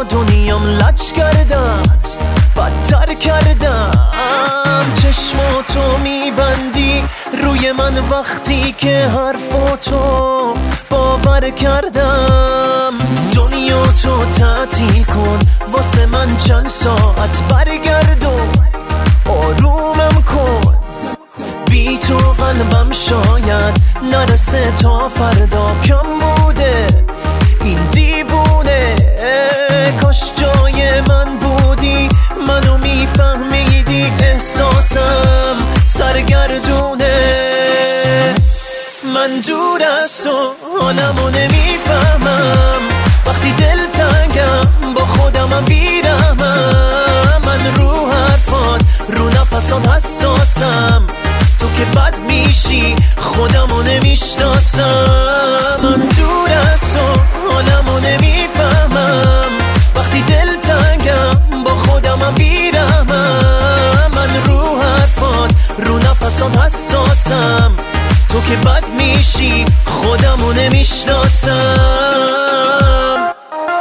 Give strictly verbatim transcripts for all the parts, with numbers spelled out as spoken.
با دنیام لج کردم، بدتر کردم. چشماتو میبندی روی من وقتی که حرفاتو باور کردم. دنیا تو تعطیل کن واسه من چند ساعت، برگرد و آرومم کن. بی تو قلبم شاید نرسه تا فردا، کم بوده این دیوونه. کاش جای من بودی منو میفهمیدی، احساسم سرگردونه. من دور از تو حالمو نمیفهمم، وقتی دل تنگم با خودمم بیرمم. من رو حرفات رو نفسات حساسم، تو که بد میشی خودمو نمیشناسم. من دور از تو حالمو نمیفهمم، وقتی دل تنگم با خودمم بیرمم. من رو حرفات رو نفسات حساسم، تو که بد میشی خودمو نمیشناسم.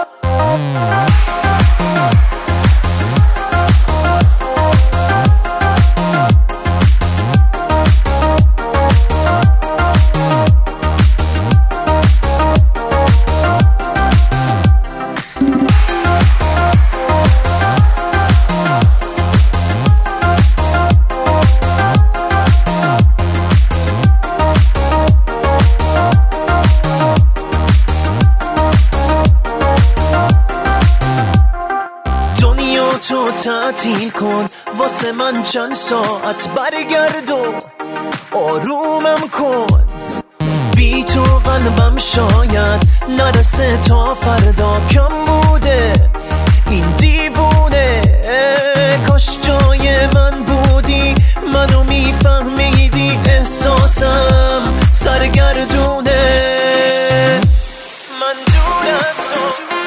تو تعطیل کن واسه من چند ساعت، برگرد و آرومم کن. بی تو قلبم شاید نرسه تا فردا، کم بوده این دیوونه. کاش جای من بودی منو میفهمیدی، احساسم سرگردونه. من دور از تو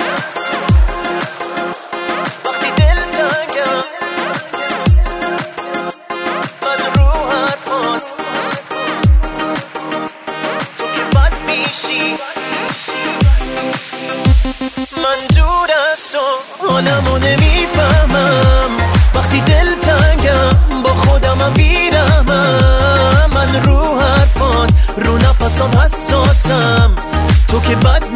من دور از تو حالمو نمیفهمم، وقتی دل تنگم با خودمم بیرمم. من رو حرفات رو نفسات حساسم، تو که بد